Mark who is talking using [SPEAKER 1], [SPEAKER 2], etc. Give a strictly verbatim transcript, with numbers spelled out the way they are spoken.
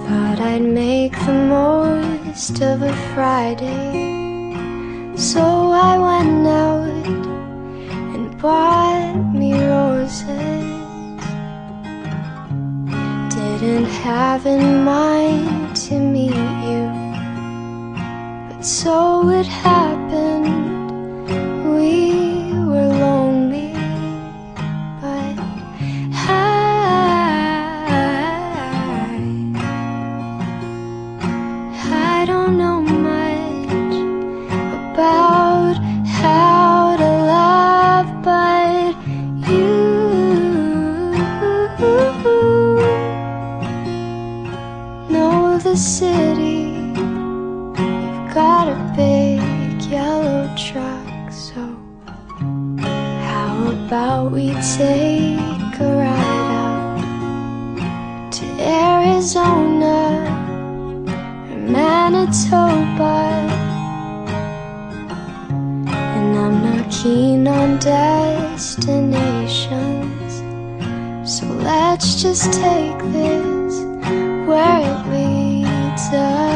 [SPEAKER 1] Thought I'd make the most of a Friday, so I went out and bought me roses. Didn't have in mind to meet you, but so it happened. We were lonely, but I, I don't know much about how to love, but you know the city. You've got a big yellow truck, so how about we take a ride out to Arizona or Manitoba? And I'm not keen on destinations, so let's just take this where it leads us.